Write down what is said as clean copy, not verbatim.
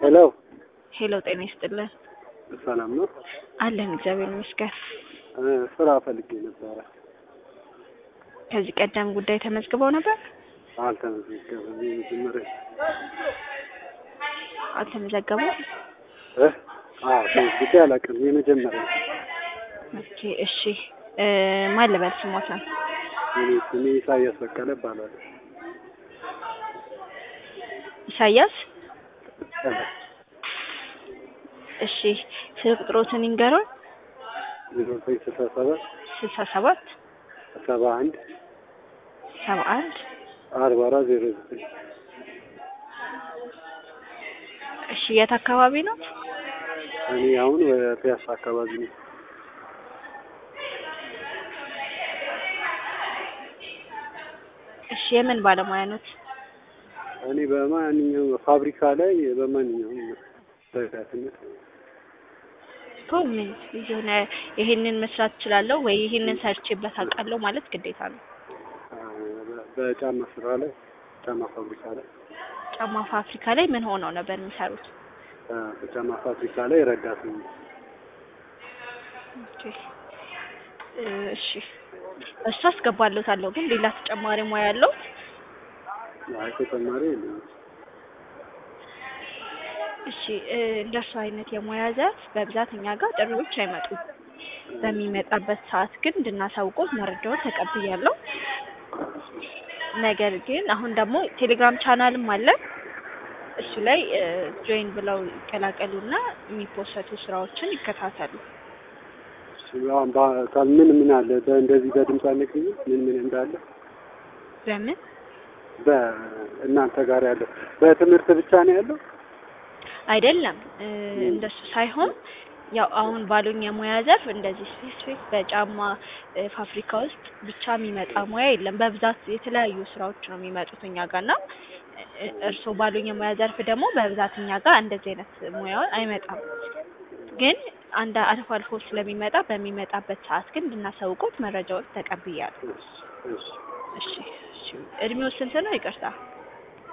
ሄሎ ሄሎ ጤና ይስጥልን። ሰላም ነው? አለን እግዚአብሔር ይመስገን። ስራ ፈልጌ ነበረ። ከዚህ ቀደም ጉዳይ ተመዝግበው ነበር? አልተመዘገበም። የመጀመሪያ አልተመዘገቡም? ተመዝግቤ አላውቅም። የመጀመሪያ ኦኬ እሺ። ማን ልበል ስሞታል? ስሜ ኢሳያስ በቀለ እባላለሁ። ኢሳያስ? እሺ ስልክ ቁጥሮትን ይንገሩን። 0967 67 71 71 4409 እሺ የት አካባቢ ነው? እኔ አሁን ፒያሳ አካባቢ ነው። እሺ የምን ባለሙያ ነው? እኔ በማንኛውም ፋብሪካ ላይ በማንኛውም በዳትነት ምን የሆነ ይሄንን መስራት እችላለሁ ወይ ይሄንን ሰርቼበት አውቃለሁ ማለት ግዴታ ነው? በጫማ ስራ ላይ ጫማ ፋብሪካ ላይ ጫማ ፋብሪካ ላይ ምን ሆነው ነበር የሚሰሩት? በጫማ ፋብሪካ ላይ ረዳት ነው። ኦኬ እሺ እሱ አስገባለታለሁ። ግን ሌላ ተጨማሪ ሙያ ያለው? አይ ተጨማሪ የለም። እሺ እንደሱ አይነት የሙያ ዘርፍ በብዛት እኛ ጋር ጥሪዎች አይመጡም። በሚመጣበት ሰዓት ግን እንድናሳውቆት መረጃውን ተቀብያለሁ። ነገር ግን አሁን ደግሞ ቴሌግራም ቻናልም አለ። እሱ ላይ ጆይን ብለው ይቀላቀሉና የሚፖሰቱ ስራዎችን ይከታተሉ። ምን አለ እንደዚህ በድምጽ አለኝ ምን እንዳለ በምን በእናንተ ጋር ያለው በትምህርት ብቻ ነው ያለው? አይደለም እንደሱ ሳይሆን ያው አሁን ባሉኝ የሙያ ዘርፍ እንደዚህ ስፔሲፊክ በጫማ ፋብሪካ ውስጥ ብቻ የሚመጣ ሙያ የለም። በብዛት የተለያዩ ስራዎች ነው የሚመጡት እኛ ጋርና እርሶ ባሉኝ የሙያ ዘርፍ ደግሞ በብዛት እኛ ጋር እንደዚህ አይነት ሙያ አይመጣም። ግን አንድ አልፎ አልፎ ስለሚመጣ በሚመጣበት ሰዓት ግን እንድናሳውቆት መረጃውን ተቀብያለሁ። እሺ እድሜው ስንት ነው? ይቅርታ